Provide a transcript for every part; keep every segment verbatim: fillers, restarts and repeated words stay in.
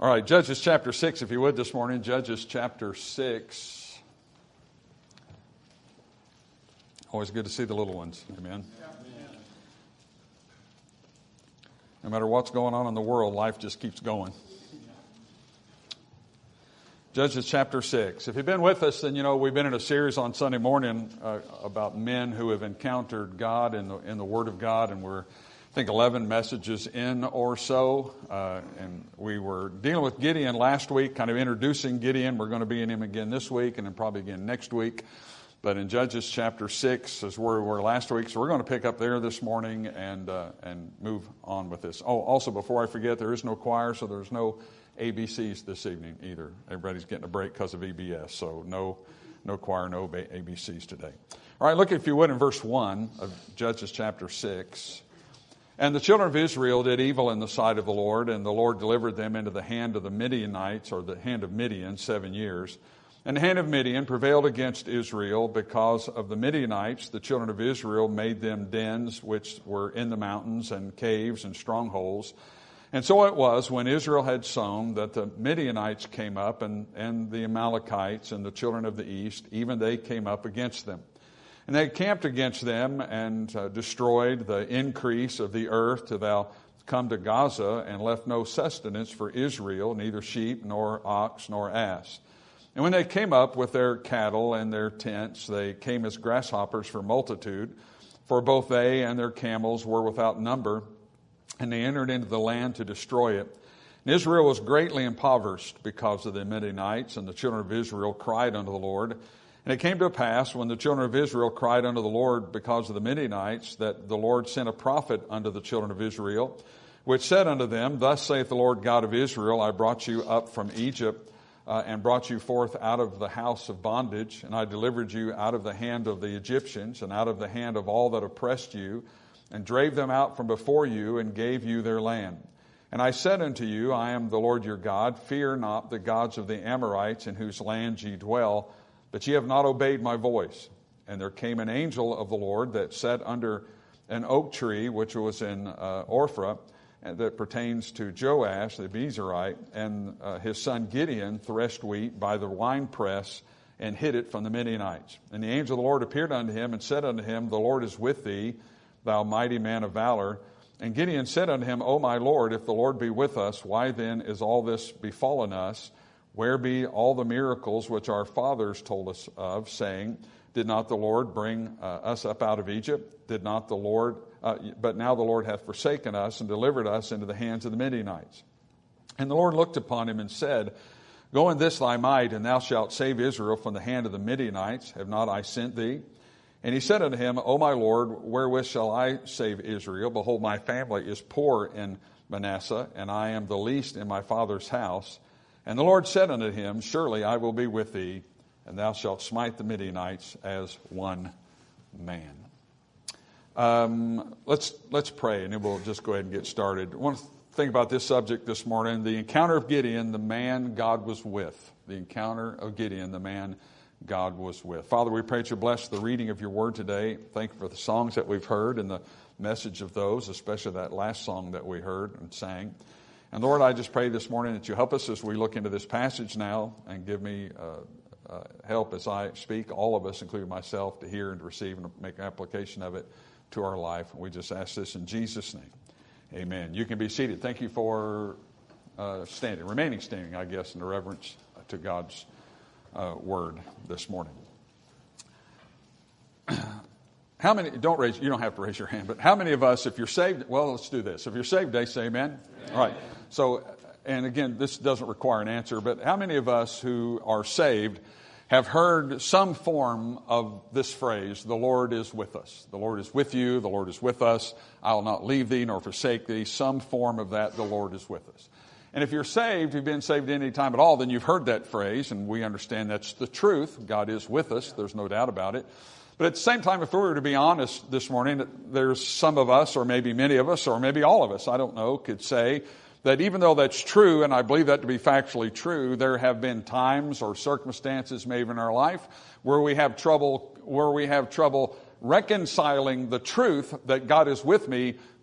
All right, Judges chapter six, if you would, this morning. Judges chapter six. Always good to see the little ones. Amen. No matter what's going on in the world, life just keeps going. Judges chapter six. If you've been with us, then you know we've been in a series on Sunday morning uh, about men who have encountered God in the, in the Word of God, and we're I think eleven messages in or so, uh, and we were dealing with Gideon last week, kind of introducing Gideon. We're going to be in him again this week and then probably again next week. But in Judges chapter six is where we were last week, so we're going to pick up there this morning and uh, and move on with this. Oh, also before I forget, there is no choir, so there's no A B Cs this evening either. Everybody's getting a break because of E B S, so no no choir, no A B Cs today. All right, look if you would in verse one of Judges chapter six. And the children of Israel did evil in the sight of the Lord, and the Lord delivered them into the hand of the Midianites, or the hand of Midian, seven years. And the hand of Midian prevailed against Israel because of the Midianites. The children of Israel made them dens which were in the mountains and caves and strongholds. And so it was when Israel had sown that the Midianites came up, and, and the Amalekites and the children of the east, even they came up against them. And they camped against them and uh, destroyed the increase of the earth till thou come to Gaza, and left no sustenance for Israel, neither sheep nor ox nor ass. And when they came up with their cattle and their tents, they came as grasshoppers for multitude, for both they and their camels were without number, and they entered into the land to destroy it. And Israel was greatly impoverished because of the Midianites, and the children of Israel cried unto the Lord. And it came to pass, when the children of Israel cried unto the Lord because of the Midianites, that the Lord sent a prophet unto the children of Israel, which said unto them, Thus saith the Lord God of Israel, I brought you up from Egypt, uh, and brought you forth out of the house of bondage, and I delivered you out of the hand of the Egyptians, and out of the hand of all that oppressed you, and drave them out from before you, and gave you their land. And I said unto you, I am the Lord your God, fear not the gods of the Amorites, in whose land ye dwell, but ye have not obeyed my voice. And there came an angel of the Lord that sat under an oak tree, which was in uh, Ophrah, and that pertains to Joash the Abiezrite, and uh, his son Gideon threshed wheat by the winepress, and hid it from the Midianites. And the angel of the Lord appeared unto him, and said unto him, The Lord is with thee, thou mighty man of valor. And Gideon said unto him, O my Lord, if the Lord be with us, why then is all this befallen us? Where be all the miracles which our fathers told us of, saying, Did not the Lord bring uh, us up out of Egypt? Did not the Lord, uh, but now the Lord hath forsaken us and delivered us into the hands of the Midianites. And the Lord looked upon him and said, Go in this thy might, and thou shalt save Israel from the hand of the Midianites. Have not I sent thee? And he said unto him, O my Lord, wherewith shall I save Israel? Behold, my family is poor in Manasseh, and I am the least in my father's house. And the Lord said unto him, Surely I will be with thee, and thou shalt smite the Midianites as one man. Um, let's let's pray, and then we'll just go ahead and get started. I want to think about this subject this morning. The encounter of Gideon, the man God was with. The encounter of Gideon, the man God was with. Father, we pray that you bless the reading of your word today. Thank you for the songs that we've heard and the message of those, especially that last song that we heard and sang. And Lord, I just pray this morning that you help us as we look into this passage now, and give me uh, uh, help as I speak, all of us, including myself, to hear and to receive and to make application of it to our life. We just ask this in Jesus' name. Amen. You can be seated. Thank you for uh, standing, remaining standing, I guess, in the reverence to God's uh, word this morning. How many, don't raise, you don't have to raise your hand, but how many of us, if you're saved, well, let's do this. If you're saved today, say amen. Amen. All right. So, and again, this doesn't require an answer, but how many of us who are saved have heard some form of this phrase, the Lord is with us. The Lord is with you. The Lord is with us. I will not leave thee nor forsake thee. Some form of that, the Lord is with us. And if you're saved, you've been saved any time at all, then you've heard that phrase, and we understand that's the truth. God is with us. There's no doubt about it. But at the same time, if we were to be honest this morning, there's some of us, or maybe many of us, or maybe all of us, I don't know, could say that even though that's true, and I believe that to be factually true, there have been times or circumstances maybe in our life where we have trouble, where we have trouble reconciling the truth that God is with me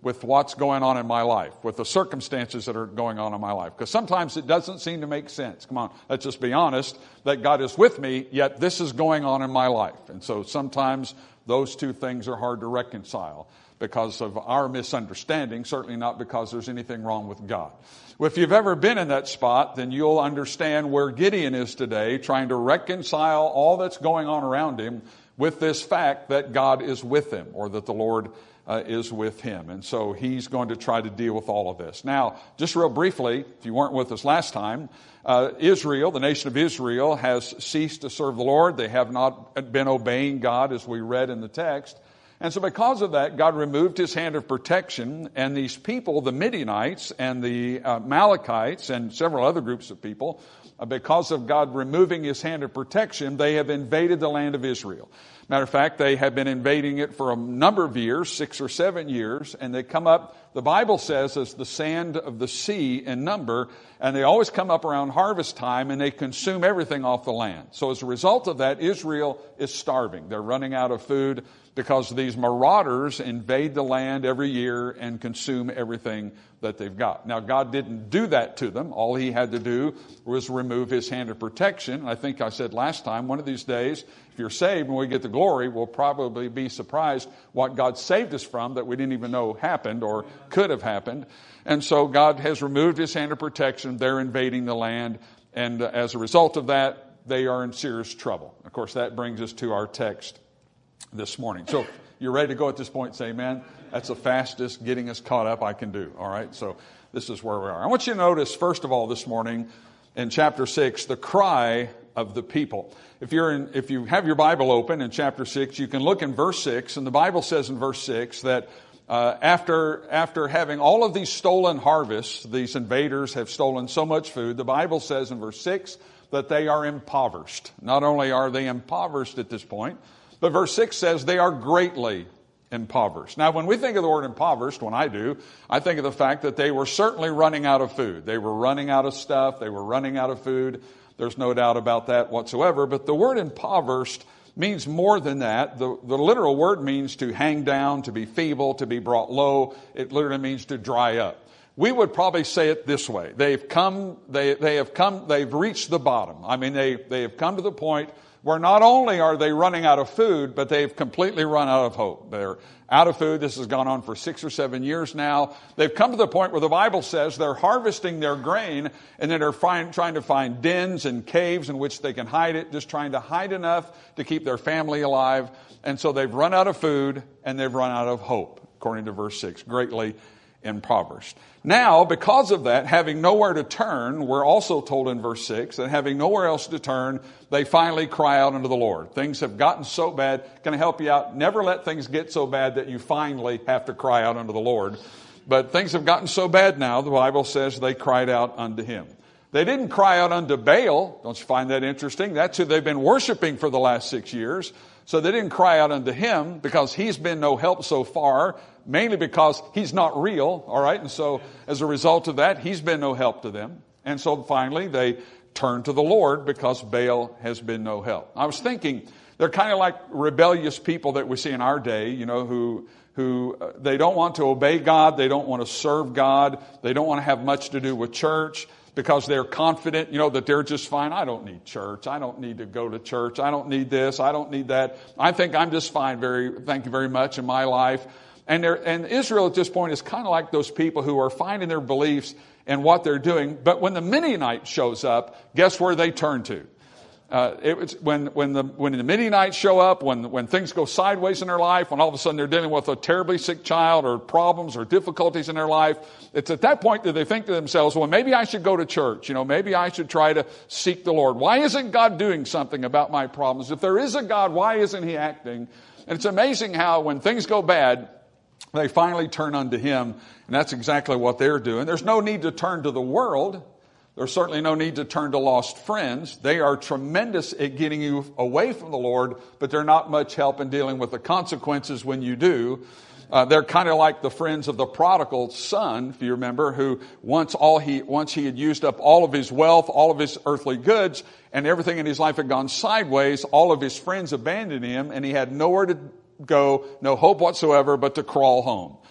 with what's going on in my life, with the circumstances that are going on in my life. Because sometimes it doesn't seem to make sense. Come on, let's just be honest, that God is with me, yet this is going on in my life. And so sometimes those two things are hard to reconcile because of our misunderstanding, certainly not because there's anything wrong with God. Well, if you've ever been in that spot, then you'll understand where Gideon is today, trying to reconcile all that's going on around him with this fact that God is with him, or that the Lord Uh, is with him. And so he's going to try to deal with all of this. Now, just real briefly, if you weren't with us last time, uh, Israel, the nation of Israel, has ceased to serve the Lord. They have not been obeying God, as we read in the text. And so because of that, God removed his hand of protection, and these people, the Midianites and the uh, Amalekites and several other groups of people, uh, because of God removing his hand of protection, they have invaded the land of Israel. Matter of fact, they have been invading it for a number of years, six or seven years, and they come up, the Bible says, as the sand of the sea in number, and they always come up around harvest time, and they consume everything off the land. So as a result of that, Israel is starving. They're running out of food because these marauders invade the land every year and consume everything that they've got. Now, God didn't do that to them. All he had to do was remove his hand of protection. I think I said last time, one of these days, if you're saved when we get the glory, we'll probably be surprised what God saved us from that we didn't even know happened or could have happened. And so God has removed his hand of protection. They're invading the land. And as a result of that, they are in serious trouble. Of course, that brings us to our text this morning. So you're ready to go at this point, say amen. That's the fastest getting us caught up I can do. All right. So this is where we are. I want you to notice, first of all, this morning in chapter six, the cry of the people. If you're in, if you have your Bible open in chapter six, you can look in verse six, and the Bible says in verse six that uh, after after having all of these stolen harvests, these invaders have stolen so much food. The Bible says in verse six that they are impoverished. Not only are they impoverished at this point, but verse six says they are greatly impoverished. Now, when we think of the word impoverished, when I do, I think of the fact that they were certainly running out of food. They were running out of stuff. They were running out of food. There's no doubt about that whatsoever. But the word impoverished means more than that. The, the literal word means to hang down, to be feeble, to be brought low. It literally means to dry up. We would probably say it this way. They've come, they, they have come, they've reached the bottom. I mean, they, they have come to the point where not only are they running out of food, but they've completely run out of hope. They're out of food. This has gone on for six or seven years now. They've come to the point where the Bible says they're harvesting their grain, and then they're find, trying to find dens and caves in which they can hide it, just trying to hide enough to keep their family alive. And so they've run out of food, and they've run out of hope, according to verse six, greatly impoverished. Now, because of that, having nowhere to turn, we're also told in verse six that having nowhere else to turn, they finally cry out unto the Lord. Things have gotten so bad. Can I help you out? Never let things get so bad that you finally have to cry out unto the Lord. But things have gotten so bad now, the Bible says they cried out unto him. They didn't cry out unto Baal. Don't you find that interesting? That's who they've been worshiping for the last six years. So they didn't cry out unto him because he's been no help so far, mainly because he's not real, all right? And so as a result of that, he's been no help to them. And so finally they turned to the Lord because Baal has been no help. I was thinking, they're kind of like rebellious people that we see in our day, you know, who who uh, they don't want to obey God, they don't want to serve God, they don't want to have much to do with church, because they're confident, you know, that they're just fine. I don't need church. I don't need to go to church. I don't need this. I don't need that. I think I'm just fine. Very, thank you very much in my life. And they're, and Israel at this point is kind of like those people who are finding their beliefs and what they're doing. But when the Midianite shows up, guess where they turn to? Uh, it was when, when the, when the Midianites show up, when, when things go sideways in their life, when all of a sudden they're dealing with a terribly sick child or problems or difficulties in their life, it's at that point that they think to themselves, well, maybe I should go to church. You know, maybe I should try to seek the Lord. Why isn't God doing something about my problems? If there is a God, why isn't he acting? And it's amazing how when things go bad, they finally turn unto him. And that's exactly what they're doing. There's no need to turn to the world. There's certainly no need to turn to lost friends. They are tremendous at getting you away from the Lord, but they're not much help in dealing with the consequences when you do. Uh, they're kind of like the friends of the prodigal son, if you remember, who once all he once he had used up all of his wealth, all of his earthly goods, and everything in his life had gone sideways, all of his friends abandoned him, and he had nowhere to go, no hope whatsoever but to crawl home.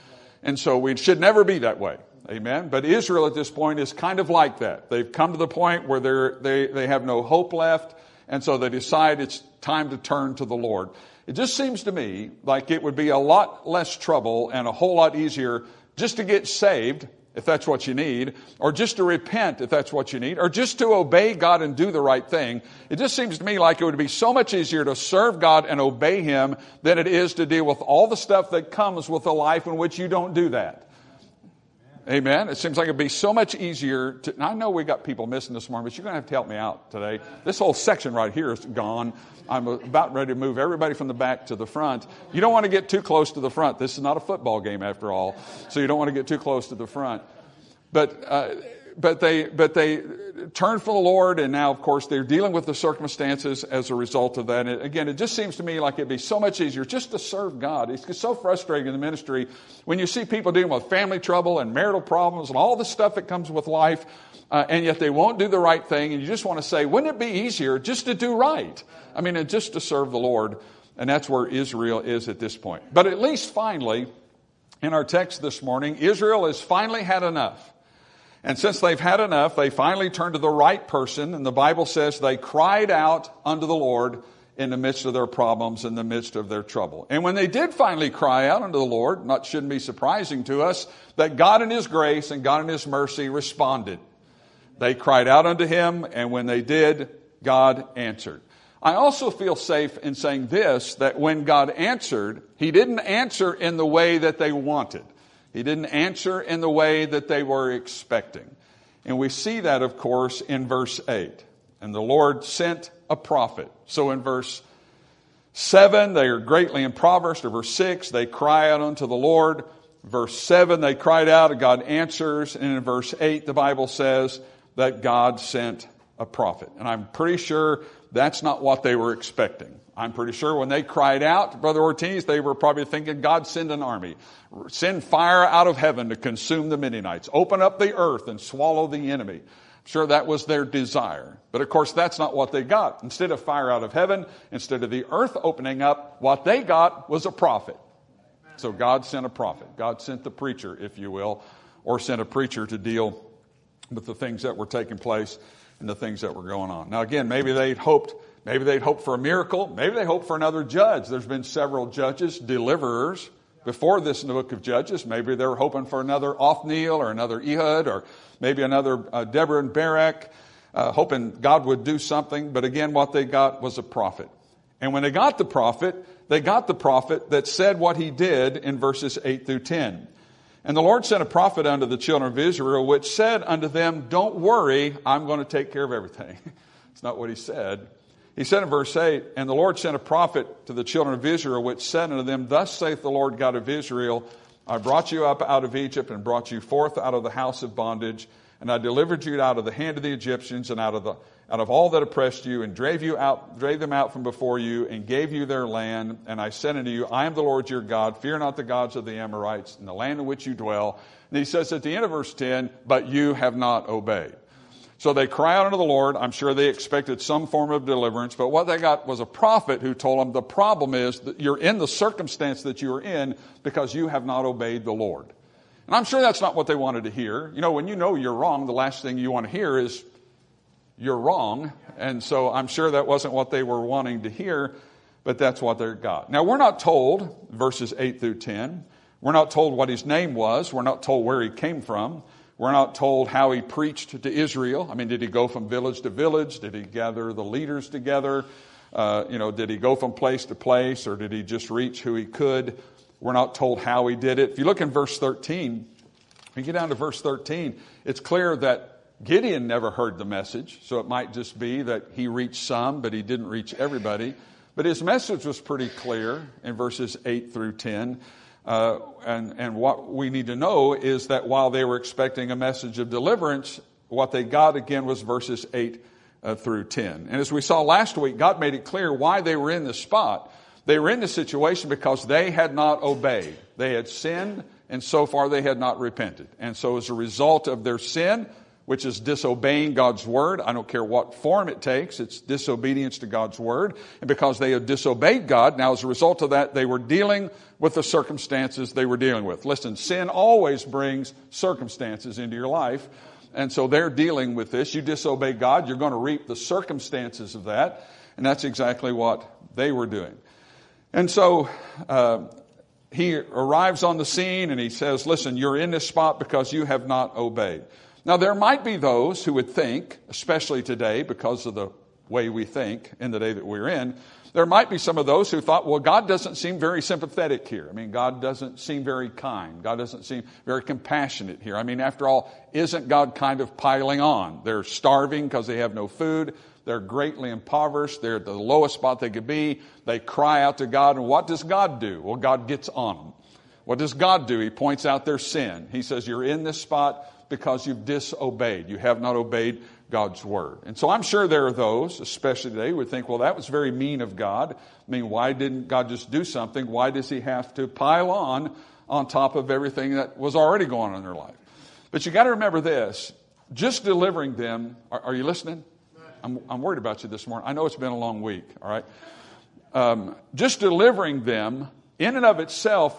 And so we should never be that way. Amen. But Israel at this point is kind of like that. They've come to the point where they're, they, they have no hope left. And so they decide it's time to turn to the Lord. It just seems to me like it would be a lot less trouble and a whole lot easier just to get saved, if that's what you need, or just to repent, if that's what you need, or just to obey God and do the right thing. It just seems to me like it would be so much easier to serve God and obey Him than it is to deal with all the stuff that comes with a life in which you don't do that. Amen. It seems like it'd be so much easier to, I know we got people missing this morning, but you're going to have to help me out today. This whole section right here is gone. I'm about ready to move everybody from the back to the front. You don't want to get too close to the front. This is not a football game after all, so you don't want to get too close to the front. But, uh, but they, but they turned from the Lord, and now, of course, they're dealing with the circumstances as a result of that. And again, it just seems to me like it'd be so much easier just to serve God. It's so frustrating in the ministry when you see people dealing with family trouble and marital problems and all the stuff that comes with life, uh, and yet they won't do the right thing. And you just want to say, wouldn't it be easier just to do right? I mean, and just to serve the Lord. And that's where Israel is at this point. But at least finally, in our text this morning, Israel has finally had enough. And since they've had enough, they finally turned to the right person. And the Bible says they cried out unto the Lord in the midst of their problems, in the midst of their trouble. And when they did finally cry out unto the Lord, not shouldn't be surprising to us, that God in His grace and God in His mercy responded. They cried out unto Him, and when they did, God answered. I also feel safe in saying this, that when God answered, He didn't answer in the way that they wanted. He didn't answer in the way that they were expecting. And we see that, of course, in verse eight. And the Lord sent a prophet. So in verse seven, they are greatly impoverished. Or verse six, they cry out unto the Lord. Verse seven, they cried out and God answers. And in verse eight, the Bible says that God sent a prophet. And I'm pretty sure that's not what they were expecting. I'm pretty sure when they cried out, Brother Ortiz, they were probably thinking, God, send an army. Send fire out of heaven to consume the Midianites. Open up the earth and swallow the enemy. I'm sure that was their desire. But of course, that's not what they got. Instead of fire out of heaven, instead of the earth opening up, what they got was a prophet. So God sent a prophet. God sent the preacher, if you will, or sent a preacher to deal with the things that were taking place and the things that were going on. Now again, maybe they'd hoped Maybe they'd hoped for a miracle. Maybe they hoped for another judge. There's been several judges, deliverers, before this in the book of Judges. Maybe they were hoping for another Othniel or another Ehud or maybe another uh, Deborah and Barak, uh, hoping God would do something. But again, what they got was a prophet. And when they got the prophet, they got the prophet that said what he did in verses eight through ten. And the Lord sent a prophet unto the children of Israel, which said unto them, don't worry, I'm going to take care of everything. It's not what he said. He said in verse eight, and the Lord sent a prophet to the children of Israel, which said unto them, thus saith the Lord God of Israel, I brought you up out of Egypt and brought you forth out of the house of bondage, and I delivered you out of the hand of the Egyptians and out of the out of all that oppressed you, and drave you out, drave them out from before you, and gave you their land. And I said unto you, I am the Lord your God. Fear not the gods of the Amorites in the land in which you dwell. And he says at the end of verse ten, but you have not obeyed. So they cry out unto the Lord. I'm sure they expected some form of deliverance, but what they got was a prophet who told them the problem is that you're in the circumstance that you are in because you have not obeyed the Lord. And I'm sure that's not what they wanted to hear. You know, when you know you're wrong, the last thing you want to hear is you're wrong. And so I'm sure that wasn't what they were wanting to hear, but that's what they got. Now, we're not told, verses eight through ten, we're not told what his name was. We're not told where he came from. We're not told how he preached to Israel. I mean, did he go from village to village? Did he gather the leaders together? Uh, you know, did he go from place to place, or did he just reach who he could? We're not told how he did it. If you look in verse thirteen, if you get down to verse thirteen, it's clear that Gideon never heard the message. So it might just be that he reached some, but he didn't reach everybody. But his message was pretty clear in verses eight through ten. Uh, and, and what we need to know is that while they were expecting a message of deliverance, what they got again was verses eight uh, through ten. And as we saw last week, God made it clear why they were in this spot. They were in this situation because they had not obeyed. They had sinned, and so far they had not repented. And so as a result of their sin, which is disobeying God's word. I don't care what form it takes. It's disobedience to God's word. And because they had disobeyed God, now as a result of that, they were dealing with the circumstances they were dealing with. Listen, sin always brings circumstances into your life. And so they're dealing with this. You disobey God, you're going to reap the circumstances of that. And that's exactly what they were doing. And so uh, he arrives on the scene and he says, listen, you're in this spot because you have not obeyed. Now, there might be those who would think, especially today because of the way we think in the day that we're in, there might be some of those who thought, well, God doesn't seem very sympathetic here. I mean, God doesn't seem very kind. God doesn't seem very compassionate here. I mean, after all, isn't God kind of piling on? They're starving because they have no food. They're greatly impoverished. They're at the lowest spot they could be. They cry out to God. And what does God do? Well, God gets on them. What does God do? He points out their sin. He says, you're in this spot because you've disobeyed. You have not obeyed God's word. And so I'm sure there are those, especially today, who would think, well, that was very mean of God. I mean, why didn't God just do something? Why does he have to pile on on top of everything that was already going on in their life? But you got to remember this. Just delivering them, are, are you listening? I'm, I'm worried about you this morning. I know it's been a long week, all right? Um, just delivering them in and of itself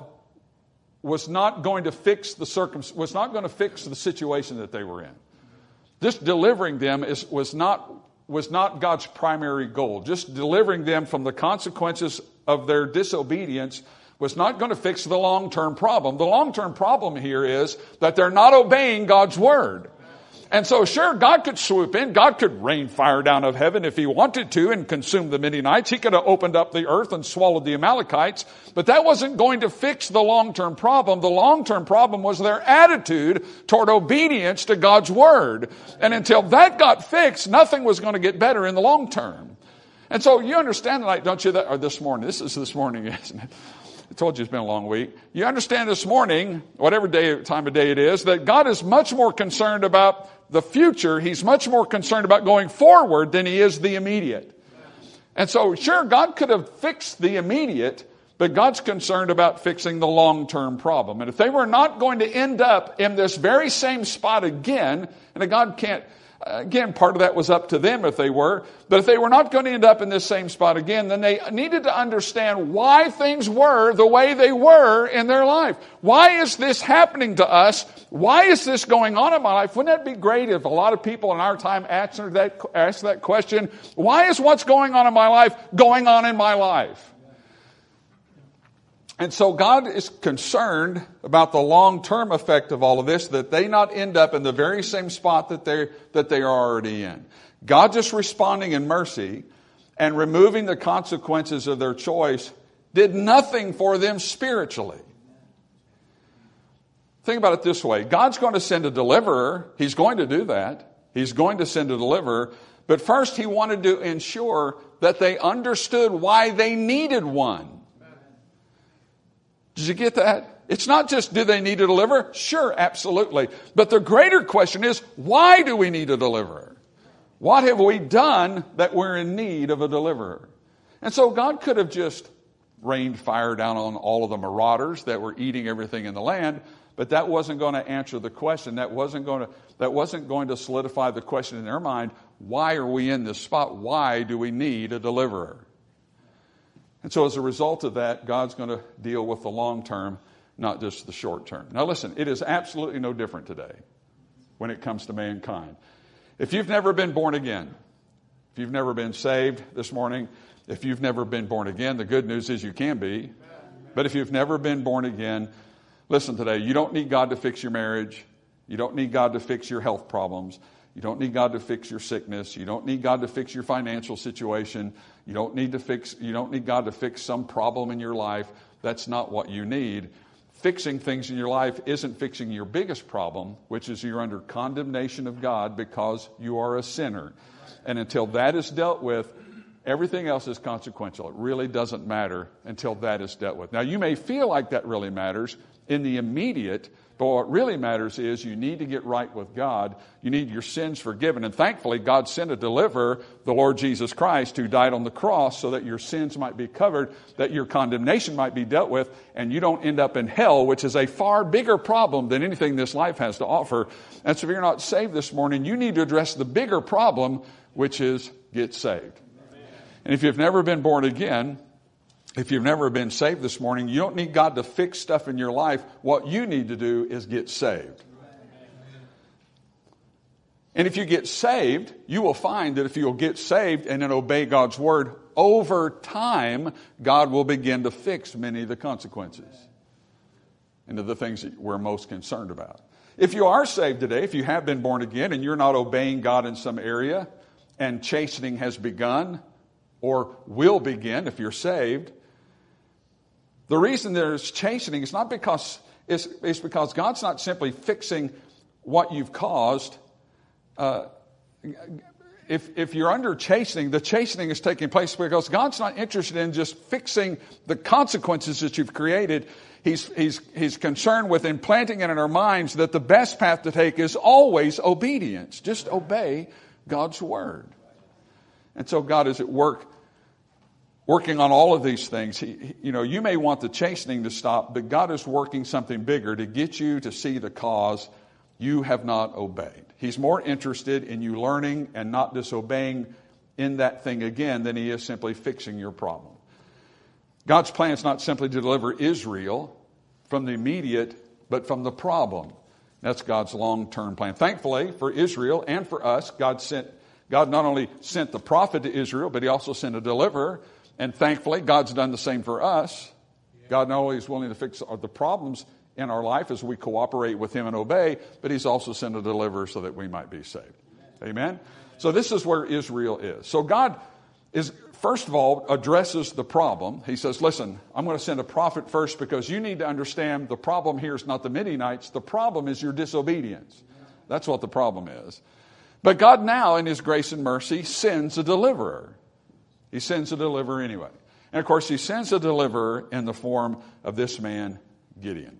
was not going to fix the circum- was not going to fix the situation that they were in. Just delivering them is, was not was not God's primary goal. Just delivering them from the consequences of their disobedience was not going to fix the long-term problem. The long-term problem here is that they're not obeying God's word. And so, sure, God could swoop in. God could rain fire down of heaven if he wanted to and consume the Midianites. He could have opened up the earth and swallowed the Amalekites. But that wasn't going to fix the long-term problem. The long-term problem was their attitude toward obedience to God's word. And until that got fixed, nothing was going to get better in the long term. And so you understand tonight, don't you, that, or this morning, this is this morning, isn't it? I told you it's been a long week. You understand this morning, whatever day, time of day it is, that God is much more concerned about the future. He's much more concerned about going forward than he is the immediate. And so, sure, God could have fixed the immediate, but God's concerned about fixing the long-term problem. And if they were not going to end up in this very same spot again, and God can't, again, part of that was up to them if they were. But if they were not going to end up in this same spot again, then they needed to understand why things were the way they were in their life. Why is this happening to us? Why is this going on in my life? Wouldn't that be great if a lot of people in our time answered that, asked that question? Why is what's going on in my life going on in my life? And so God is concerned about the long-term effect of all of this, that they not end up in the very same spot that they that they are already in. God just responding in mercy and removing the consequences of their choice did nothing for them spiritually. Think about it this way. God's going to send a deliverer. He's going to do that. He's going to send a deliverer. But first, he wanted to ensure that they understood why they needed one. Did you get that? It's not just, do they need a deliverer? Sure, absolutely. But the greater question is, why do we need a deliverer? What have we done that we're in need of a deliverer? And so God could have just rained fire down on all of the marauders that were eating everything in the land, but that wasn't going to answer the question. That wasn't going to, that wasn't going to solidify the question in their mind, why are we in this spot? Why do we need a deliverer? And so as a result of that, God's going to deal with the long term, not just the short term. Now listen, it is absolutely no different today when it comes to mankind. If you've never been born again, if you've never been saved this morning, if you've never been born again, the good news is you can be. But if you've never been born again, listen today, you don't need God to fix your marriage. You don't need God to fix your health problems. You don't need God to fix your sickness. You don't need God to fix your financial situation. You don't need to fix, you don't need God to fix some problem in your life. That's not what you need. Fixing things in your life isn't fixing your biggest problem, which is you're under condemnation of God because you are a sinner. And until that is dealt with, Everything else is consequential. It really doesn't matter until that is dealt with. Now, you may feel like that really matters in the immediate, but what really matters is you need to get right with God. You need your sins forgiven. And thankfully, God sent a deliverer, the Lord Jesus Christ, who died on the cross so that your sins might be covered, that your condemnation might be dealt with, and you don't end up in hell, which is a far bigger problem than anything this life has to offer. And so if you're not saved this morning, you need to address the bigger problem, which is get saved. And if you've never been born again, if you've never been saved this morning, you don't need God to fix stuff in your life. What you need to do is get saved. And if you get saved, you will find that if you'll get saved and then obey God's word, over time, God will begin to fix many of the consequences and of the things that we're most concerned about. If you are saved today, if you have been born again and you're not obeying God in some area and chastening has begun, or will begin if you're saved, the reason there's chastening is not because it's, it's because God's not simply fixing what you've caused. Uh, if if you're under chastening, the chastening is taking place because God's not interested in just fixing the consequences that you've created. He's he's he's concerned with implanting it in our minds that the best path to take is always obedience. Just obey God's word. And so God is at work, working on all of these things. He, he, you know, you may want the chastening to stop, but God is working something bigger to get you to see the cause you have not obeyed. He's more interested in you learning and not disobeying in that thing again than he is simply fixing your problem. God's plan is not simply to deliver Israel from the immediate, but from the problem. That's God's long-term plan. Thankfully, for Israel and for us, God sent God not only sent the prophet to Israel, but he also sent a deliverer. And thankfully, God's done the same for us. God not only is willing to fix the problems in our life as we cooperate with him and obey, but he's also sent a deliverer so that we might be saved. Amen? So this is where Israel is. So God is, first of all, addresses the problem. He says, listen, I'm going to send a prophet first because you need to understand the problem here is not the Midianites. The problem is your disobedience. That's what the problem is. But God now, in his grace and mercy, sends a deliverer. He sends a deliverer anyway. And of course, he sends a deliverer in the form of this man, Gideon.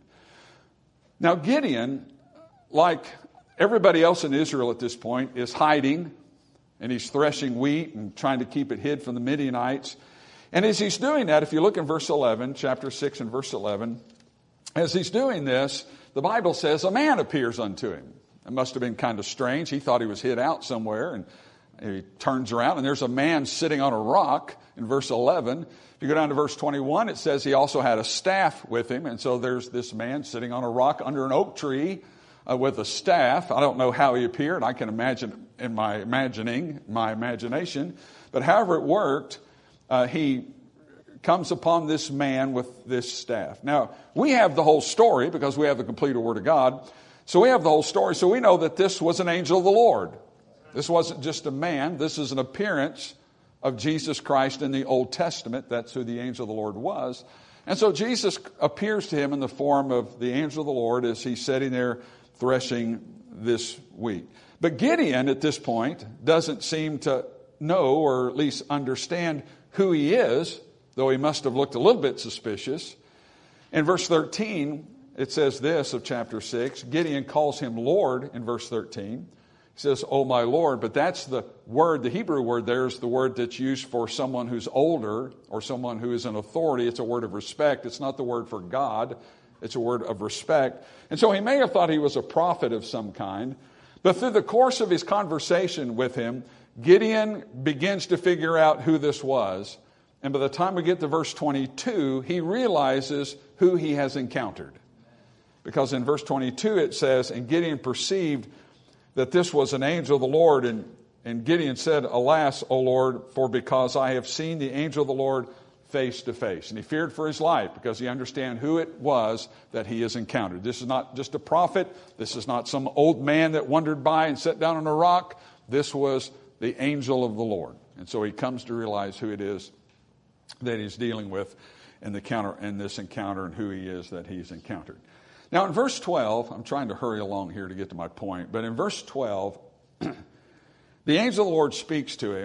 Now, Gideon, like everybody else in Israel at this point, is hiding, and he's threshing wheat and trying to keep it hid from the Midianites. And as he's doing that, if you look in verse eleven, chapter six and verse eleven, as he's doing this, the Bible says a man appears unto him. It must have been kind of strange. He thought he was hid out somewhere, and he turns around, and there's a man sitting on a rock in verse eleven. If you go down to verse twenty-one, it says he also had a staff with him, and so there's this man sitting on a rock under an oak tree uh, with a staff. I don't know how he appeared. I can imagine in my imagining, my imagination. But however it worked, uh, he comes upon this man with this staff. Now, we have the whole story because we have the complete Word of God. So we have the whole story. So we know that this was an angel of the Lord. This wasn't just a man. This is an appearance of Jesus Christ in the Old Testament. That's who the angel of the Lord was. And so Jesus appears to him in the form of the angel of the Lord as he's sitting there threshing this wheat. But Gideon at this point doesn't seem to know or at least understand who he is, though he must have looked a little bit suspicious. In verse thirteen, it says this of chapter six, Gideon calls him Lord in verse thirteen. He says, oh my Lord, but that's the word, the Hebrew word there is the word that's used for someone who's older or someone who is in authority. It's a word of respect. It's not the word for God. It's a word of respect. And so he may have thought he was a prophet of some kind, but through the course of his conversation with him, Gideon begins to figure out who this was. And by the time we get to verse twenty-two, he realizes who he has encountered. Because in verse twenty-two it says, and Gideon perceived that this was an angel of the Lord. And, and Gideon said, alas, O Lord, for because I have seen the angel of the Lord face to face. And he feared for his life because he understood who it was that he has encountered. This is not just a prophet. This is not some old man that wandered by and sat down on a rock. This was the angel of the Lord. And so he comes to realize who it is that he's dealing with in, the counter, in this encounter and who he is that he's encountered. Now in verse twelve, I'm trying to hurry along here to get to my point, but in verse twelve, the angel of the Lord speaks to him,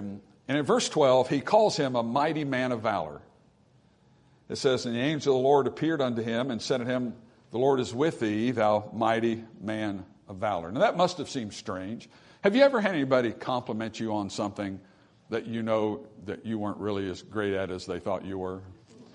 And in verse twelve, he calls him a mighty man of valor. It says, and the angel of the Lord appeared unto him and said to him, the Lord is with thee, thou mighty man of valor. Now that must have seemed strange. Have you ever had anybody compliment you on something that you know that you weren't really as great at as they thought you were?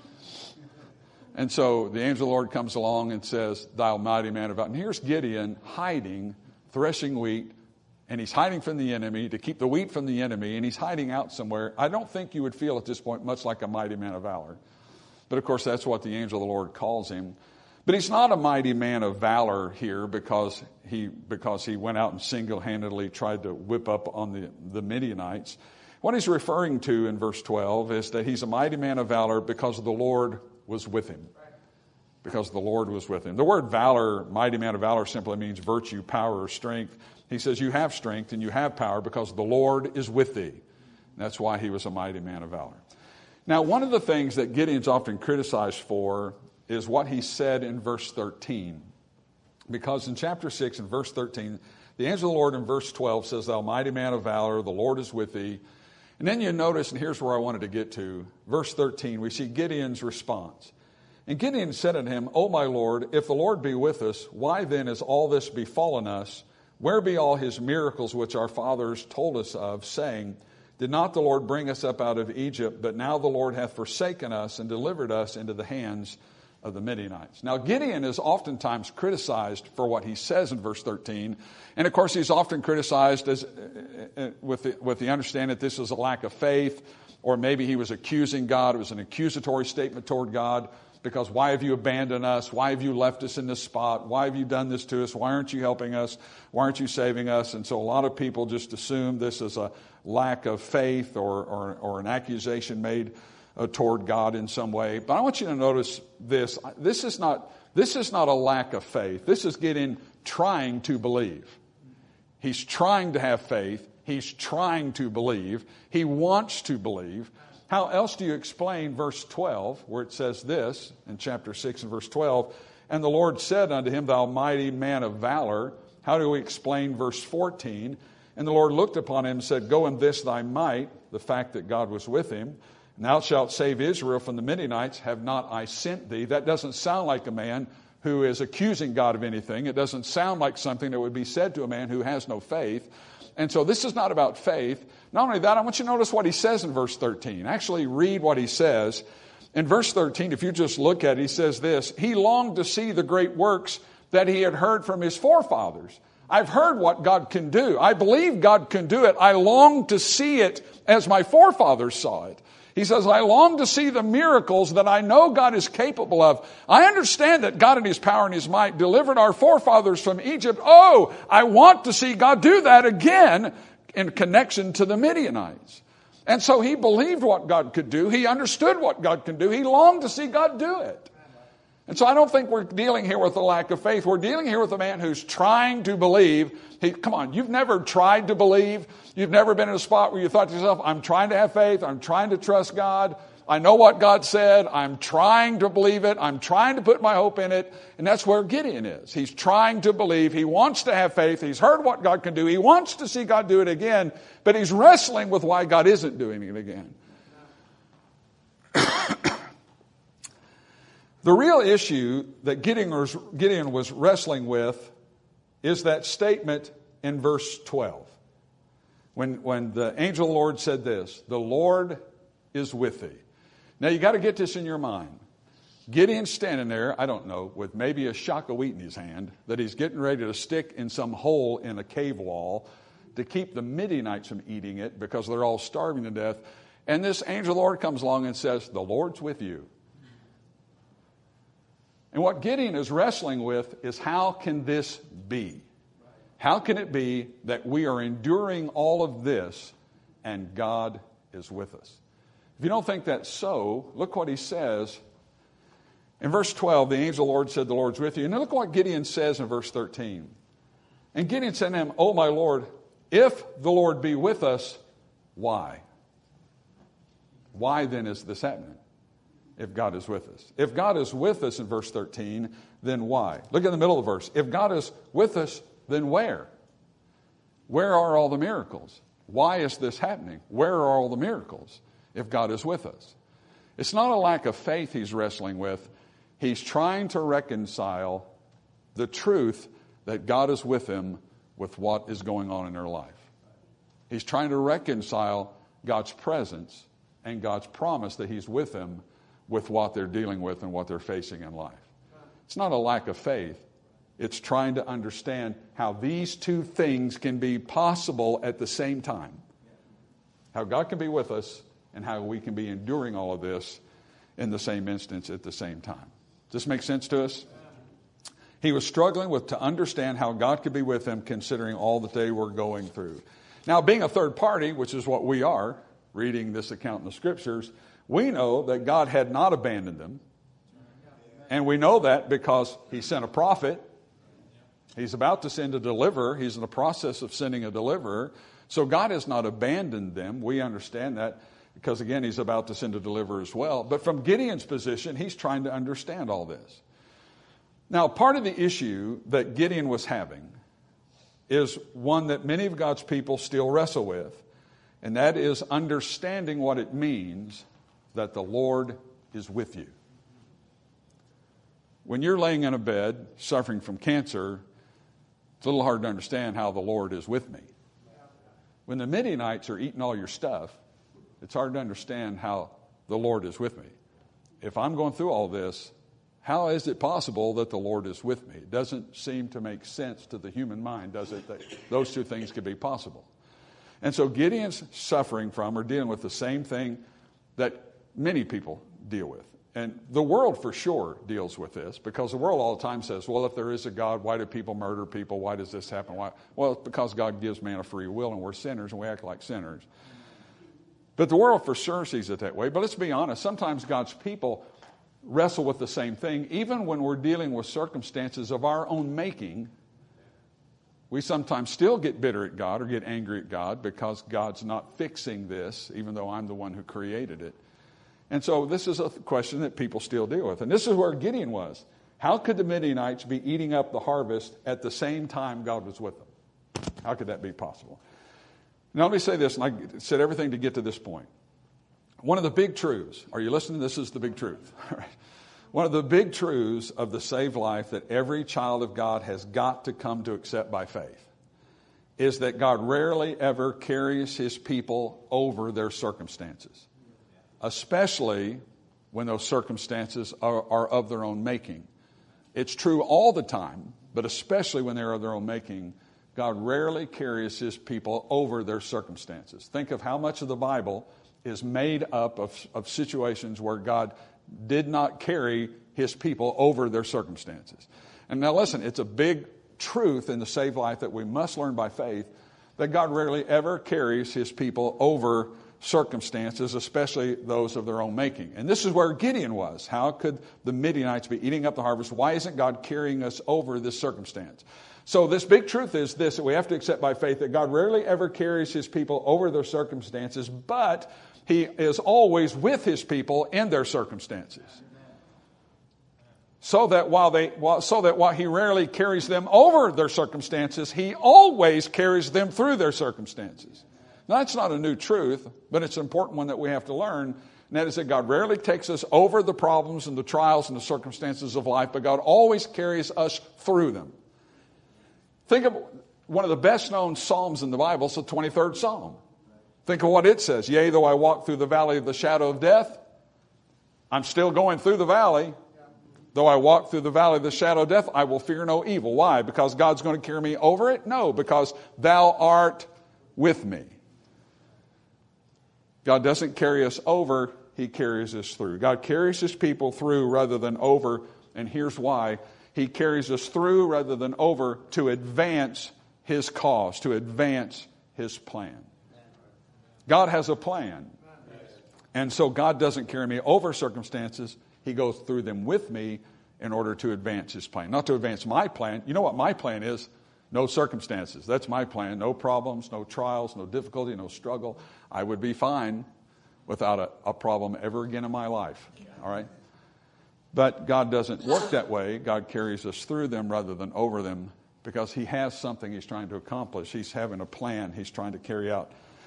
And so the angel of the Lord comes along and says, thou mighty man of valor. And here's Gideon hiding, threshing wheat, and he's hiding from the enemy to keep the wheat from the enemy, and he's hiding out somewhere. I don't think you would feel at this point much like a mighty man of valor. But of course, that's what the angel of the Lord calls him. But he's not a mighty man of valor here because he because he went out and single-handedly tried to whip up on the, the Midianites. What he's referring to in verse twelve is that he's a mighty man of valor because the Lord was with him. Because the Lord was with him. The word valor, mighty man of valor, simply means virtue, power, or strength. He says you have strength and you have power because the Lord is with thee. That's why he was a mighty man of valor. Now, one of the things that Gideon's often criticized for is what he said in verse thirteen. Because in chapter six and verse thirteen, the angel of the Lord in verse twelve says, thou mighty man of valor, the Lord is with thee. And then you notice, and here's where I wanted to get to, verse thirteen, we see Gideon's response. And Gideon said unto him, O my Lord, if the Lord be with us, why then is all this befallen us? Where be all his miracles which our fathers told us of, saying, did not the Lord bring us up out of Egypt, but now the Lord hath forsaken us and delivered us into the hands of the Midianites. Now, Gideon is oftentimes criticized for what he says in verse thirteen. And, of course, he's often criticized as, uh, with, the, with the understanding that this is a lack of faith, or maybe he was accusing God. It was an accusatory statement toward God. Because why have you abandoned us? Why have you left us in this spot? Why have you done this to us? Why aren't you helping us? Why aren't you saving us? And so a lot of people just assume this is a lack of faith or, or, or an accusation made uh, toward God in some way. But I want you to notice this. This is not, this is not a lack of faith. This is Gideon trying to believe. He's trying to have faith. He's trying to believe. He wants to believe. How else do you explain verse twelve, where it says this, in chapter six and verse twelve, and the Lord said unto him, thou mighty man of valor. How do we explain verse fourteen? And the Lord looked upon him and said, go in this thy might, the fact that God was with him. And thou shalt save Israel from the Midianites. Have not I sent thee? That doesn't sound like a man who is accusing God of anything. It doesn't sound like something that would be said to a man who has no faith. And so this is not about faith. Not only that, I want you to notice what he says in verse thirteen. Actually read what he says. In verse thirteen, if you just look at it, he says this, he longed to see the great works that he had heard from his forefathers. I've heard what God can do. I believe God can do it. I long to see it as my forefathers saw it. He says, I long to see the miracles that I know God is capable of. I understand that God in his power and his might delivered our forefathers from Egypt. Oh, I want to see God do that again in connection to the Midianites. And so he believed what God could do. He understood what God can do. He longed to see God do it. And so I don't think we're dealing here with a lack of faith. We're dealing here with a man who's trying to believe. He, come on, you've never tried to believe. You've never been in a spot where you thought to yourself, I'm trying to have faith. I'm trying to trust God. I know what God said. I'm trying to believe it. I'm trying to put my hope in it. And that's where Gideon is. He's trying to believe. He wants to have faith. He's heard what God can do. He wants to see God do it again. But he's wrestling with why God isn't doing it again. The real issue that Gideon was, Gideon was wrestling with is that statement in verse twelve. When, when the angel of the Lord said this, the Lord is with thee. Now you got to get this in your mind. Gideon's standing there, I don't know, with maybe a shock of wheat in his hand that he's getting ready to stick in some hole in a cave wall to keep the Midianites from eating it because they're all starving to death. And this angel of the Lord comes along and says, the Lord's with you. And what Gideon is wrestling with is how can this be? How can it be that we are enduring all of this and God is with us? If you don't think that's so, look what he says. In verse twelve, the angel of the Lord said, the Lord's with you. And look what Gideon says in verse thirteen. And Gideon said to him, O my Lord, if the Lord be with us, why? Why then is this happening? If God is with us. If God is with us in verse thirteen, then why? Look in the middle of the verse. If God is with us, then where? Where are all the miracles? Why is this happening? Where are all the miracles if God is with us? It's not a lack of faith he's wrestling with. He's trying to reconcile the truth that God is with him with what is going on in their life. He's trying to reconcile God's presence and God's promise that he's with them with what they're dealing with and what they're facing in life. It's not a lack of faith. It's trying to understand how these two things can be possible at the same time. How God can be with us and how we can be enduring all of this in the same instance at the same time. Does this make sense to us? He was struggling with to understand how God could be with him considering all that they were going through. Now, being a third party, which is what we are, reading this account in the Scriptures, we know that God had not abandoned them. And we know that because he sent a prophet. He's about to send a deliverer. He's in the process of sending a deliverer. So God has not abandoned them. We understand that because, again, he's about to send a deliverer as well. But from Gideon's position, he's trying to understand all this. Now, part of the issue that Gideon was having is one that many of God's people still wrestle with, and that is understanding what it means that the Lord is with you. When you're laying in a bed suffering from cancer, it's a little hard to understand how the Lord is with me. When the Midianites are eating all your stuff, it's hard to understand how the Lord is with me. If I'm going through all this, how is it possible that the Lord is with me? It doesn't seem to make sense to the human mind, does it, that those two things could be possible? And so Gideon's suffering from or dealing with the same thing that many people deal with. And the world for sure deals with this, because the world all the time says, well, if there is a God, why do people murder people? Why does this happen? Why? Well, it's because God gives man a free will and we're sinners and we act like sinners. But the world for sure sees it that way. But let's be honest, sometimes God's people wrestle with the same thing. Even when we're dealing with circumstances of our own making, we sometimes still get bitter at God or get angry at God because God's not fixing this, even though I'm the one who created it. And so this is a question that people still deal with. And this is where Gideon was. How could the Midianites be eating up the harvest at the same time God was with them? How could that be possible? Now let me say this, and I said everything to get to this point. One of the big truths, are you listening? This is the big truth. All right. One of the big truths of the saved life that every child of God has got to come to accept by faith is that God rarely ever carries his people over their circumstances, especially when those circumstances are, are of their own making. It's true all the time, but especially when they're of their own making, God rarely carries his people over their circumstances. Think of how much of the Bible is made up of, of situations where God did not carry his people over their circumstances. And now listen, it's a big truth in the saved life that we must learn by faith, that God rarely ever carries his people over circumstances, especially those of their own making. And this is where Gideon was. How could the Midianites be eating up the harvest? Why isn't God carrying us over this circumstance? So this big truth is this, that we have to accept by faith, that God rarely ever carries his people over their circumstances, but he is always with his people in their circumstances. So that while they, while, so that while he rarely carries them over their circumstances, he always carries them through their circumstances. Now, that's not a new truth, but it's an important one that we have to learn. And that is that God rarely takes us over the problems and the trials and the circumstances of life, but God always carries us through them. Think of one of the best known Psalms in the Bible, it's the twenty-third Psalm. Think of what it says. Yea, though I walk through the valley of the shadow of death, I'm still going through the valley. Though I walk through the valley of the shadow of death, I will fear no evil. Why? Because God's going to carry me over it? No, because thou art with me. God doesn't carry us over, he carries us through. God carries his people through rather than over, and here's why. He carries us through rather than over to advance his cause, to advance his plan. God has a plan. And so God doesn't carry me over circumstances. He goes through them with me in order to advance his plan. Not to advance my plan. You know what my plan is? No circumstances. That's my plan. No problems, no trials, no difficulty, no struggle. I would be fine without a, a problem ever again in my life. All right? But God doesn't work that way. God carries us through them rather than over them because he has something he's trying to accomplish. He's having a plan he's trying to carry out.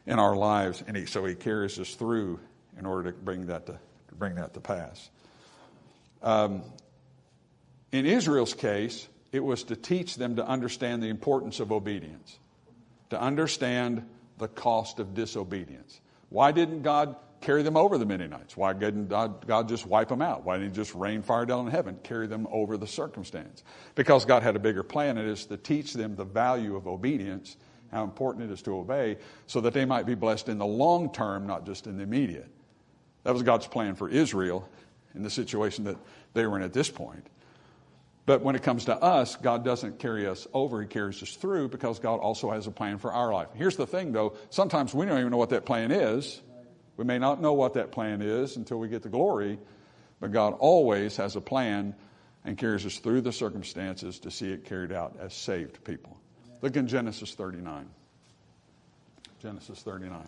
in our lives, and he, so he carries us through in order to bring that to, to bring that to pass. Um, in Israel's case, it was to teach them to understand the importance of obedience, to understand the cost of disobedience. Why didn't God carry them over the Midianites? Why didn't God, God just wipe them out? Why didn't he just rain fire down in heaven, carry them over the circumstance? Because God had a bigger plan. It is to teach them the value of obedience, how important it is to obey, so that they might be blessed in the long term, not just in the immediate. That was God's plan for Israel in the situation that they were in at this point. But when it comes to us, God doesn't carry us over. He carries us through because God also has a plan for our life. Here's the thing, though. Sometimes we don't even know what that plan is. We may not know what that plan is until we get to glory. But God always has a plan and carries us through the circumstances to see it carried out as saved people. Look in Genesis thirty-nine. Genesis thirty-nine.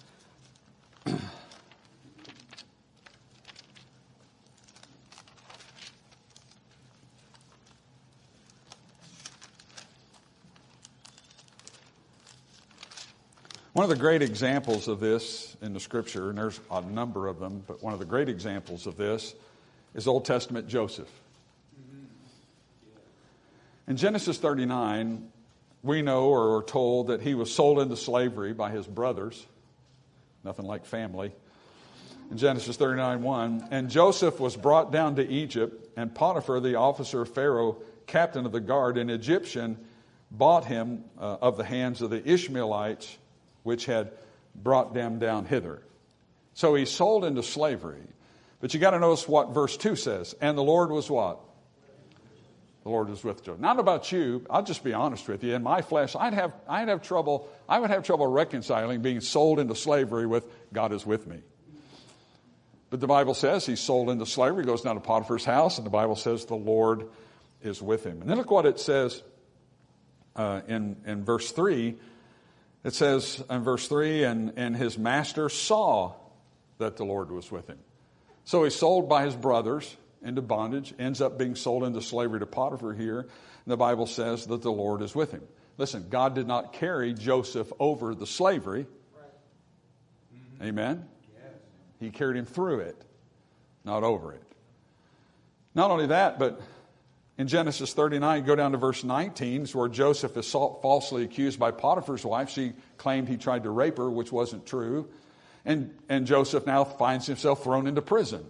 One of the great examples of this in the Scripture, and there's a number of them, but one of the great examples of this is Old Testament Joseph. In Genesis thirty-nine, we know or are told that he was sold into slavery by his brothers. Nothing like family. In Genesis thirty-nine one, and Joseph was brought down to Egypt, and Potiphar, the officer of Pharaoh, captain of the guard, an Egyptian, bought him uh, of the hands of the Ishmaelites, which had brought them down hither. So he's sold into slavery. But you got to notice what verse two says. And the Lord was what? The Lord was with Joseph. Not about you. I'll just be honest with you. In my flesh, I'd have I'd have trouble. I would have trouble reconciling being sold into slavery with God is with me. But the Bible says he's sold into slavery. He goes down to Potiphar's house, and the Bible says the Lord is with him. And then look what it says uh, in in verse three. It says in verse three, and, and his master saw that the Lord was with him. So he's sold by his brothers into bondage, ends up being sold into slavery to Potiphar here. And the Bible says that the Lord is with him. Listen, God did not carry Joseph over the slavery. Right. Amen? Yes. He carried him through it, not over it. Not only that, but in Genesis thirty-nine, go down to verse nineteen, is where Joseph is falsely accused by Potiphar's wife. She claimed he tried to rape her, which wasn't true. And, and Joseph now finds himself thrown into prison.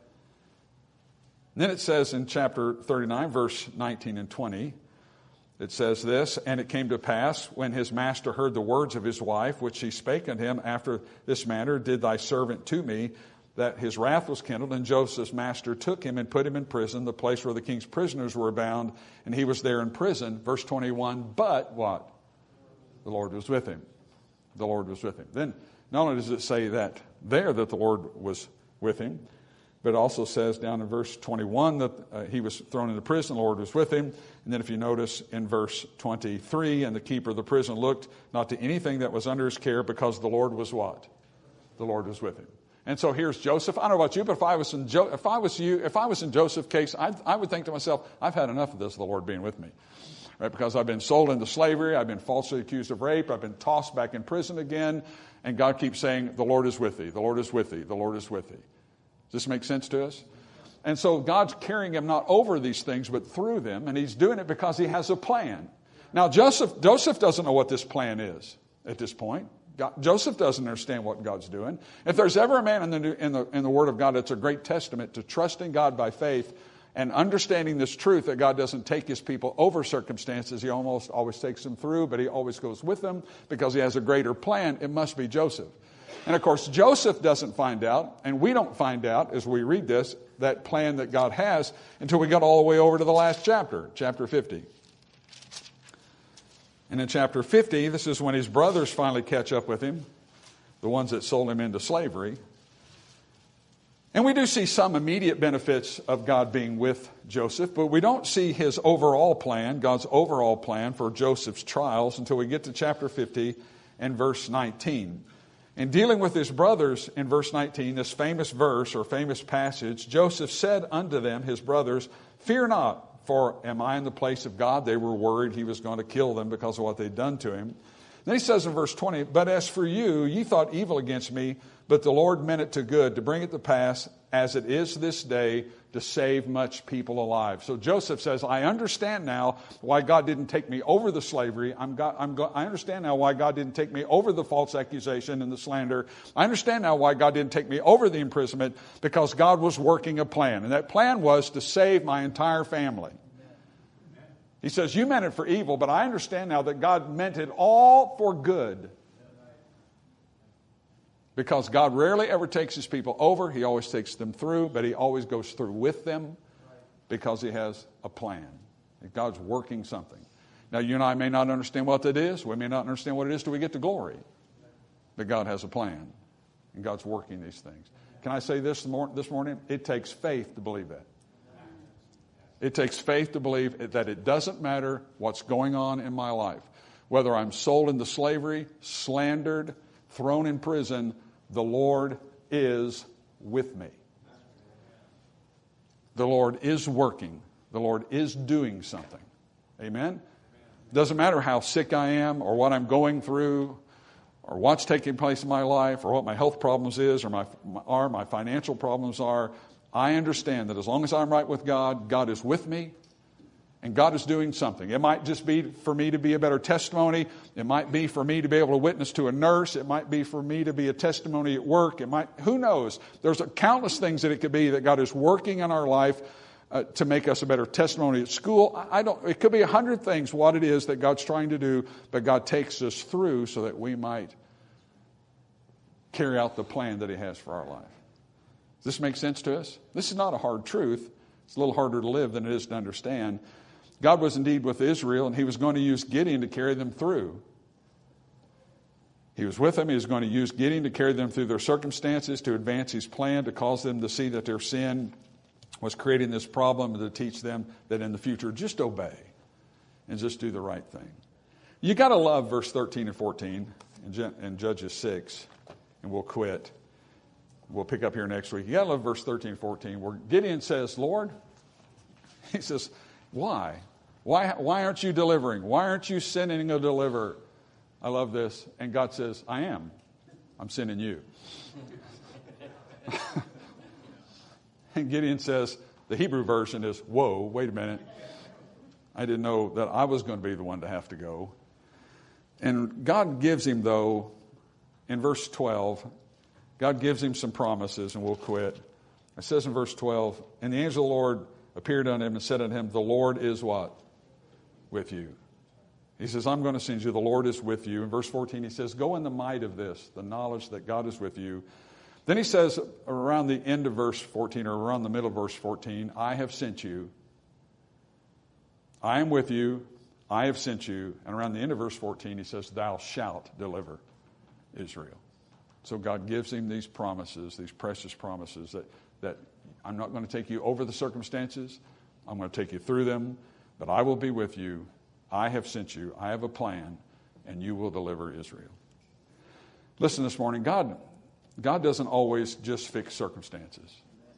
And then it says in chapter thirty-nine, verse nineteen and twenty, it says this, and it came to pass, when his master heard the words of his wife, which she spake unto him, after this manner did thy servant to me, that his wrath was kindled, and Joseph's master took him and put him in prison, the place where the king's prisoners were bound, and he was there in prison. Verse twenty-one, but what? The Lord was with him. The Lord was with him. Then not only does it say that there that the Lord was with him, but it also says down in verse twenty-one that uh, he was thrown into prison, the Lord was with him. And then if you notice in verse twenty-three, and the keeper of the prison looked not to anything that was under his care, because the Lord was what? The Lord was with him. And so here's Joseph. I don't know about you, but if I was in jo- if I was you, if I was in Joseph's case, I'd, I would think to myself, I've had enough of this, the Lord being with me. Right? Because I've been sold into slavery, I've been falsely accused of rape, I've been tossed back in prison again, and God keeps saying, the Lord is with thee, the Lord is with thee, the Lord is with thee. Does this make sense to us? And so God's carrying him not over these things, but through them, and he's doing it because he has a plan. Now Joseph, Joseph doesn't know what this plan is at this point. God, Joseph doesn't understand what God's doing. If there's ever a man in the, in the in the Word of God that's a great testament to trusting God by faith and understanding this truth that God doesn't take his people over circumstances, he almost always takes them through, but he always goes with them because he has a greater plan, it must be Joseph. And of course, Joseph doesn't find out, and we don't find out as we read this, that plan that God has until we get all the way over to the last chapter, chapter fifty. And in chapter fifty, this is when his brothers finally catch up with him, the ones that sold him into slavery. And we do see some immediate benefits of God being with Joseph, but we don't see his overall plan, God's overall plan for Joseph's trials until we get to chapter fifty and verse nineteen. In dealing with his brothers in verse nineteen, this famous verse or famous passage, Joseph said unto them, his brothers, fear not, for am I in the place of God? They were worried he was going to kill them because of what they'd done to him. Then he says in verse twenty, but as for you, ye thought evil against me, but the Lord meant it to good, to bring it to pass, as it is this day, to save much people alive. So Joseph says, I understand now why God didn't take me over the slavery. I'm God, I'm go, I understand now why God didn't take me over the false accusation and the slander. I understand now why God didn't take me over the imprisonment, because God was working a plan. And that plan was to save my entire family. He says, you meant it for evil, but I understand now that God meant it all for good. Because God rarely ever takes his people over. He always takes them through, but he always goes through with them because he has a plan. God's working something. Now, you and I may not understand what that is. We may not understand what it is till we get to glory. But God has a plan, and God's working these things. Can I say this this morning? It takes faith to believe that. It takes faith to believe that it doesn't matter what's going on in my life. Whether I'm sold into slavery, slandered, thrown in prison, the Lord is with me. The Lord is working. The Lord is doing something. Amen? Doesn't matter how sick I am or what I'm going through or what's taking place in my life or what my health problems is or my, are, my financial problems are. I understand that as long as I'm right with God, God is with me. And God is doing something. It might just be for me to be a better testimony. It might be for me to be able to witness to a nurse. It might be for me to be a testimony at work. It might, who knows? There's countless things that it could be that God is working in our life uh, to make us a better testimony at school. I don't. It could be a hundred things what it is that God's trying to do, but God takes us through so that we might carry out the plan that he has for our life. Does this make sense to us? This is not a hard truth. It's a little harder to live than it is to understand. God was indeed with Israel, and he was going to use Gideon to carry them through. He was with them. He was going to use Gideon to carry them through their circumstances, to advance his plan, to cause them to see that their sin was creating this problem, and to teach them that in the future, just obey and just do the right thing. You got to love verse thirteen and fourteen in Judges six, and we'll quit. We'll pick up here next week. You got to love verse thirteen and fourteen, where Gideon says, Lord, he says, why? Why, why aren't you delivering? Why aren't you sending a deliverer? I love this. And God says, I am. I'm sending you. And Gideon says, the Hebrew version is, whoa, wait a minute. I didn't know that I was going to be the one to have to go. And God gives him, though, in verse twelve, God gives him some promises, and we'll quit. It says in verse twelve, and the angel of the Lord appeared unto him and said unto him, the Lord is what? With you. He says, I'm going to send you. The Lord is with you. In verse fourteen, he says, go in the might of this, the knowledge that God is with you. Then he says around the end of verse fourteen, or around the middle of verse fourteen, I have sent you. I am with you. I have sent you. And around the end of verse fourteen, he says, thou shalt deliver Israel. So God gives him these promises, these precious promises that, that I'm not going to take you over the circumstances. I'm going to take you through them, but I will be with you. I have sent you. I have a plan, and you will deliver Israel. Listen this morning, God, God doesn't always just fix circumstances.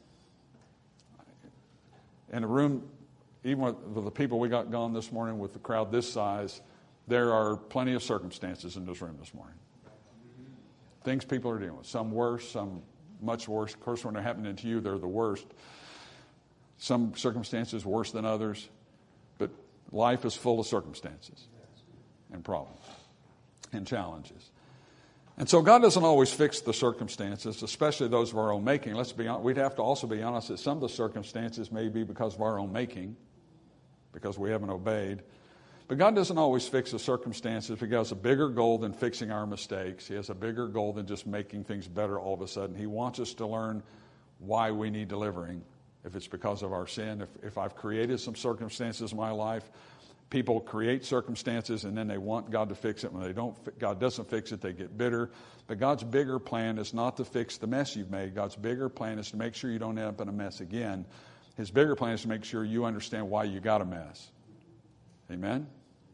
In a room, even with, with the people we got gone this morning, with the crowd this size, there are plenty of circumstances in this room this morning. Things people are dealing with, some worse, some much worse. Of course, when they're happening to you, they're the worst. Some circumstances worse than others. But life is full of circumstances and problems and challenges. And so God doesn't always fix the circumstances, especially those of our own making. Let's be honest. We'd have to also be honest that some of the circumstances may be because of our own making, because we haven't obeyed. But God doesn't always fix the circumstances because He has a bigger goal than fixing our mistakes. He has a bigger goal than just making things better all of a sudden. He wants us to learn why we need delivering. If it's because of our sin, if, if I've created some circumstances in my life, people create circumstances and then they want God to fix it. When they don't, God doesn't fix it, they get bitter. But God's bigger plan is not to fix the mess you've made. God's bigger plan is to make sure you don't end up in a mess again. His bigger plan is to make sure you understand why you got a mess. Amen?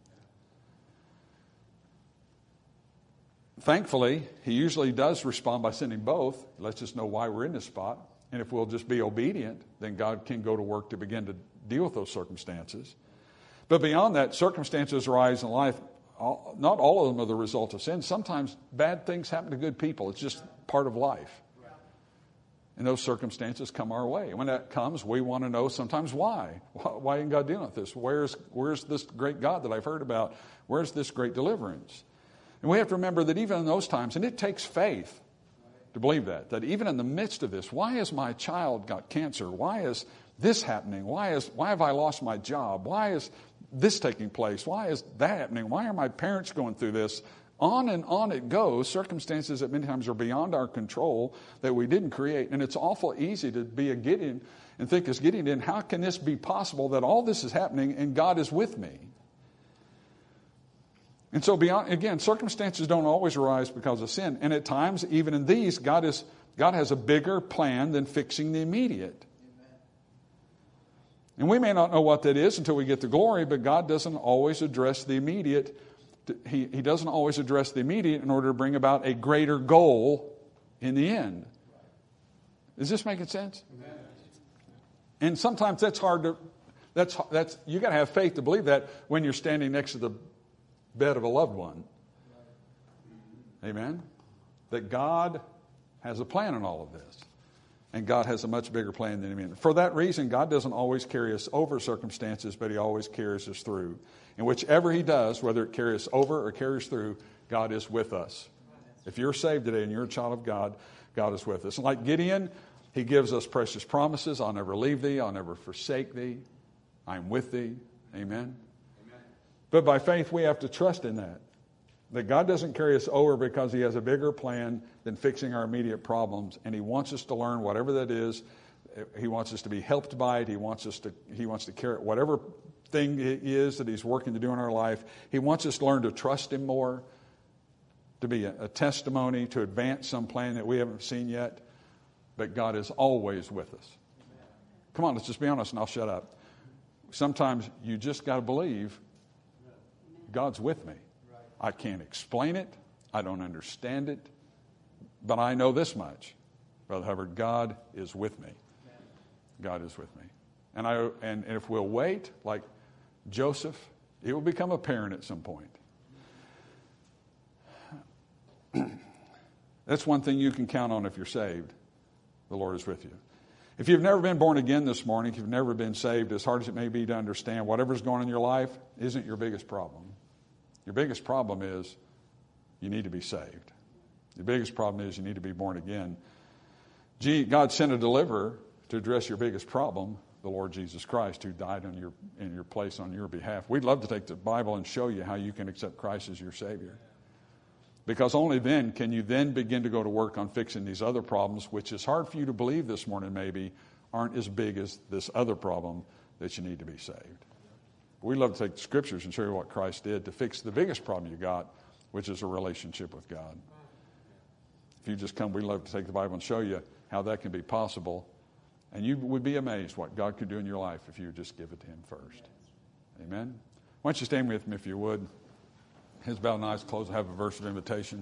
Thankfully, He usually does respond by sending both. He lets us know why we're in this spot. And if we'll just be obedient, then God can go to work to begin to deal with those circumstances. But beyond that, circumstances arise in life all, not all of them are the result of sin. Sometimes bad things happen to good people. It's just part of life. And those circumstances come our way. When that comes, we want to know sometimes why. Why isn't God dealing with this? Where's, where's this great God that I've heard about? Where's this great deliverance? And we have to remember that even in those times, and it takes faith to believe that, that even in the midst of this, why has my child got cancer? Why is this happening? Why is why have I lost my job? Why is this taking place? Why is that happening? Why are my parents going through this? On and on it goes, circumstances that many times are beyond our control that we didn't create. And it's awful easy to be a Gideon and think as Gideon did, how can this be possible that all this is happening and God is with me? And so beyond, again, circumstances don't always arise because of sin. And at times, even in these, God is God has a bigger plan than fixing the immediate. And we may not know what that is until we get to glory, but God doesn't always address the immediate. He, he doesn't always address the immediate in order to bring about a greater goal in the end. Is this making sense? Amen. And sometimes that's hard to, that's, that's, you got to have faith to believe that when you're standing next to the bed of a loved one. Amen? That God has a plan in all of this. And God has a much bigger plan than him. For that reason, God doesn't always carry us over circumstances, but he always carries us through. And whichever he does, whether it carries us over or carries through, God is with us. If you're saved today and you're a child of God, God is with us. And like Gideon, he gives us precious promises. I'll never leave thee. I'll never forsake thee. I'm with thee. Amen. Amen. But by faith, we have to trust in that. That God doesn't carry us over because he has a bigger plan than fixing our immediate problems. And he wants us to learn whatever that is. He wants us to be helped by it. He wants us to, he wants to carry whatever thing it is that he's working to do in our life. He wants us to learn to trust him more, to be a, a testimony, to advance some plan that we haven't seen yet. But God is always with us. Come on, let's just be honest and I'll shut up. Sometimes you just got to believe God's with me. I can't explain it. I don't understand it. But I know this much. Brother Hubbard, God is with me. God is with me. And I and if we'll wait, like Joseph, it will become apparent at some point. That's one thing you can count on if you're saved. The Lord is with you. If you've never been born again this morning, if you've never been saved, as hard as it may be to understand, whatever's going on in your life isn't your biggest problem. Your biggest problem is you need to be saved. Your biggest problem is you need to be born again. God sent a deliverer to address your biggest problem, the Lord Jesus Christ, who died in your, in your place on your behalf. We'd love to take the Bible and show you how you can accept Christ as your Savior. Because only then can you then begin to go to work on fixing these other problems, which is hard for you to believe this morning maybe, aren't as big as this other problem that you need to be saved. We love to take the scriptures and show you what Christ did to fix the biggest problem you got, which is a relationship with God. If you just come, we love to take the Bible and show you how that can be possible. And you would be amazed what God could do in your life if you would just give it to him first. Amen? Why don't you stand with me if you would? Heads bowed and eyes closed. I have a verse of invitation.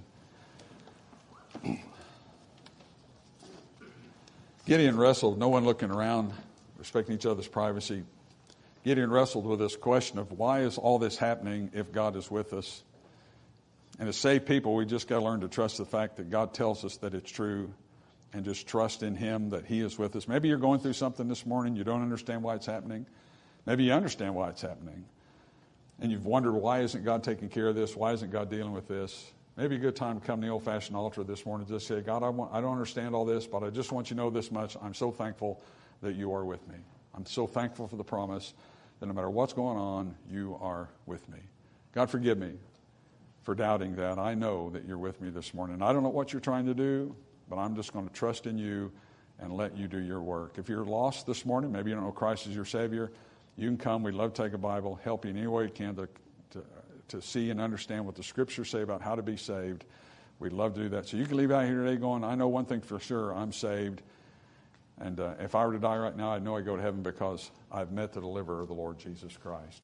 Gideon wrestled, no one looking around, respecting each other's privacy. Gideon wrestled with this question of why is all this happening if God is with us? And to save people, we just got to learn to trust the fact that God tells us that it's true and just trust in him that he is with us. Maybe you're going through something this morning. You don't understand why it's happening. Maybe you understand why it's happening. And you've wondered, why isn't God taking care of this? Why isn't God dealing with this? Maybe a good time to come to the old-fashioned altar this morning and just say, God, I, want, I don't understand all this, but I just want you to know this much. I'm so thankful that you are with me. I'm so thankful for the promise that no matter what's going on, you are with me. God, forgive me for doubting that. I know that you're with me this morning. I don't know what you're trying to do, but I'm just going to trust in you and let you do your work. If you're lost this morning, maybe you don't know Christ as your Savior, you can come. We'd love to take a Bible, help you in any way we can to, to, to see and understand what the Scriptures say about how to be saved. We'd love to do that. So you can leave out here today going, I know one thing for sure, I'm saved. And uh, if I were to die right now, I'd know I'd go to heaven because I've met the deliverer, the Lord Jesus Christ.